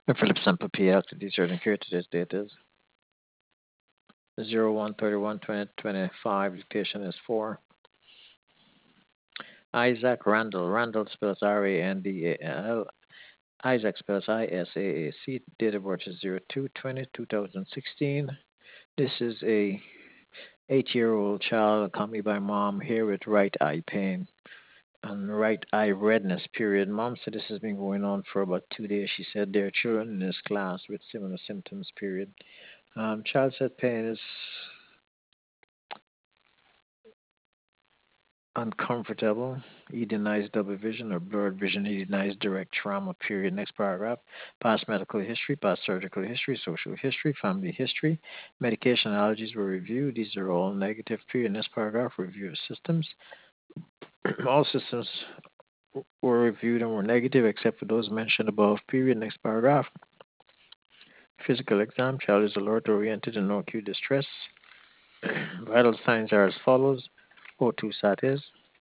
Philip Sample PL to detailed and here today's date is 01/31/2025. Location is 4. Isaac Randall. Randall spells Randall. Isaac spells Isaac. Date of birth is 02/20/2016. This is a 8-year-old child accompanied by mom here with right eye pain and right eye redness period. Mom said this has been going on for about 2 days. She said there are children in this class with similar symptoms period. Child said pain is uncomfortable. He denies double vision or blurred vision. He denies direct trauma period. Next paragraph. Past medical history, past surgical history, social history, family history. Medication allergies were reviewed. These are all negative period. Next paragraph. Review of systems. All systems were reviewed and were negative except for those mentioned above. Period. Next paragraph. Physical exam. Child is alert, oriented, and no acute distress. Vital signs are as follows. O2 sat is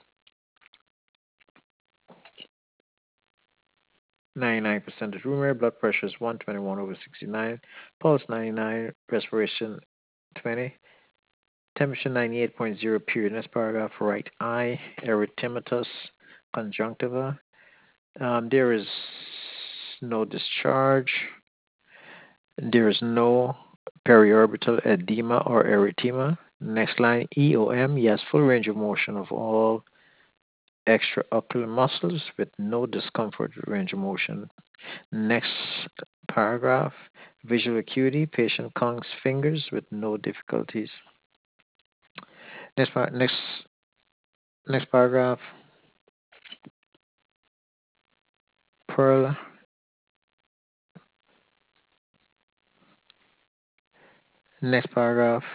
99% is room air. Blood pressure is 121/69. Pulse 99. Respiration 20. Temperature 98.0. Period. Next paragraph. Right eye. Erythematous conjunctiva. There is no discharge. There is no periorbital edema or erythema. Next line, EOM, yes, full range of motion of all extraocular muscles with no discomfort with range of motion. Next paragraph, visual acuity, patient conks fingers with no difficulties. Next paragraph, pearl. Next paragraph,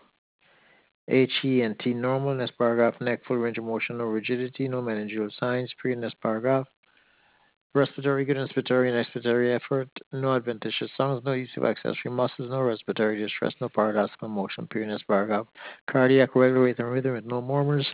HE and T normal. Next paragraph, neck full range of motion, no rigidity, no meningeal signs. Period. Next paragraph. Respiratory, good inspiratory and expiratory effort, no adventitious sounds, no use of accessory muscles, no respiratory distress, no paradoxical motion, period. Next paragraph. Cardiac regular rate and rhythm with no murmurs,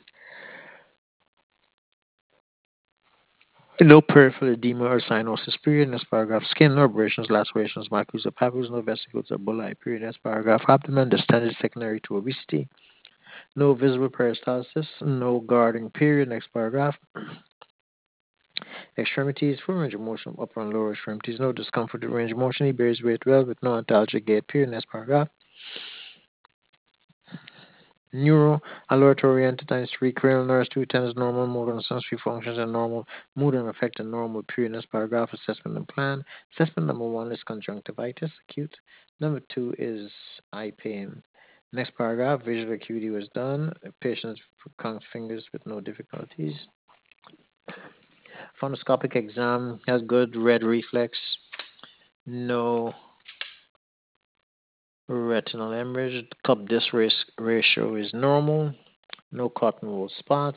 no peripheral edema or cyanosis, period. Next paragraph. Skin, no abrasions, lacerations, marks or papules, no vesicles or bullae, period. Next paragraph. Abdomen, distended secondary to obesity, no visible peristalsis, no guarding, period. Next paragraph. Extremities, full range of motion of upper and lower extremities, no discomfort with range of motion. He bears weight well with no antalgic gait. Period. Next paragraph. Neuro, alert oriented times 3, cranial nerves 2 times normal, motor and sensory functions are normal, mood and affect are normal. Period. Next paragraph. Assessment and plan. Assessment number 1 is conjunctivitis, acute. Number 2 is eye pain. Next paragraph. Visual acuity was done. Patients count fingers with no difficulties. Phonoscopic exam has good red reflex. No retinal hemorrhage. Cup disc ratio is normal. No cotton wool spots.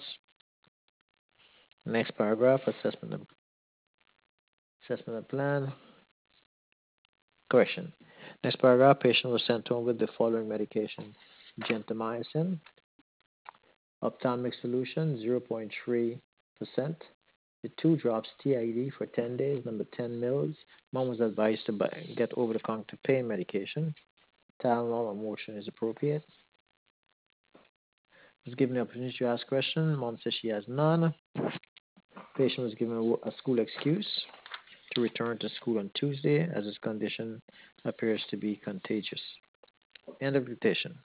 Next paragraph. Assessment plan. Correction. Next paragraph. Patient was sent home with the following medication: gentamicin, ophthalmic solution 0.3%. The 2 drops TID for 10 days, number 10 mils. Mom was advised to get over-the-counter pain medication. Tylenol or motion is appropriate. Was given the opportunity to ask questions. Mom says she has none. Patient was given a school excuse to return to school on Tuesday as his condition appears to be contagious. End of dictation.